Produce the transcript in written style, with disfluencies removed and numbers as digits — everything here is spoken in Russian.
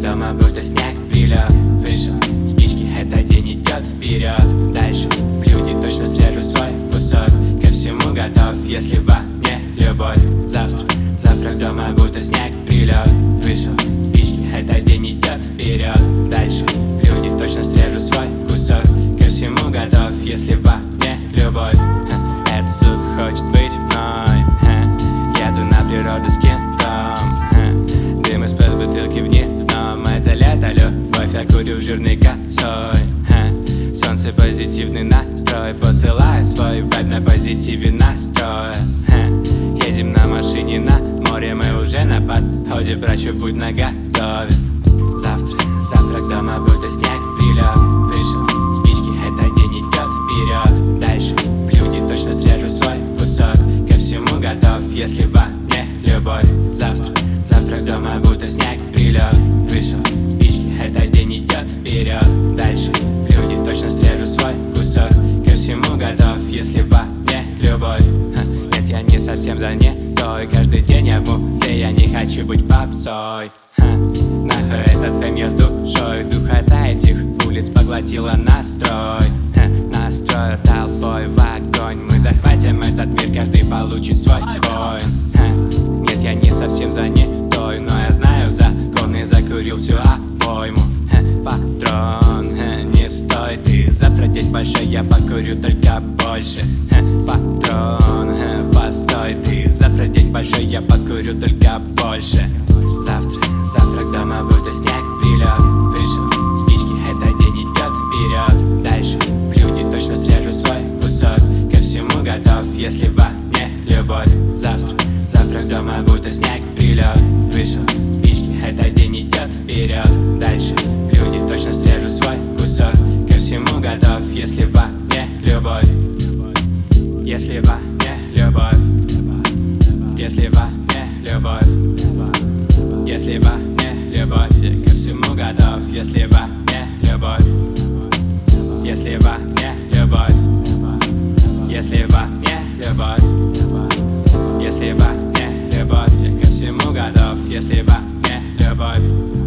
дома, будто снег прилет. Вышел, спички, это день идет вперед. Дальше в люди точно срежу свой кусок. Ко всему готов, если во мне любовь. Завтра дома, будто снег прилет. Вышел, спички, это день идет вперед. Дальше в люди точно срежу свой кусок. Ко всему готов, если во мне любовь. Этот сук хочет быть мной. Еду на природу с кентом. Дым из-под бутылки вниз дном. Это лето, любовь, я курю жирной косой. Солнце, позитивный настрой. Посылаю свой вайб на позитиве настроя. Едем на машине на море, мы уже на подходе. Брачу, будь наготове. Завтра дома, будто снег прилет. Вышел, спички, это день идет вперед. Дальше в люди точно срежу свой кусок. Ко всему готов, если во мне любовь. Завтра дома, будто снег прилет. Вышел, спички, это день идет вперед. Дальше в люди точно срежу свой кусок. Ко всему готов, если во мне любовь. Нет, я не совсем занятой. Каждый день я в музее, я не хочу быть попсой. Нахуй этот фэм, я с душой. Духота этих улиц поглотила настрой. Настрой толпой в огонь. Мы захватим этот мир, каждый получит свой коин. Нет, я не совсем занятой, но я знаю закон и закурил всю обойму. Патрон, не стой ты. Завтра день большой, я покурю только больше. Патрон, постой ты. Завтра день большой, я покурю только больше. Завтра дома, будто снег прилет. Вышел, спички, это день идет вперед. Дальше в люди точно срежу свой кусок. Ко всему готов, если во мне любовь. Завтра дома, будто снег прилет. Вышел, спички, это день идет вперед. Дальше в люди точно срежу свой кусок. Ко всему готов, если во мне любовь. Если во мне любовь. Если во мне любовь. Если во мне любовь, я ко всему готов. Если во мне любовь. Если во мне любовь. Если во мне любовь. Если во мне любовь, я ко всему готов. Если во мне любовь.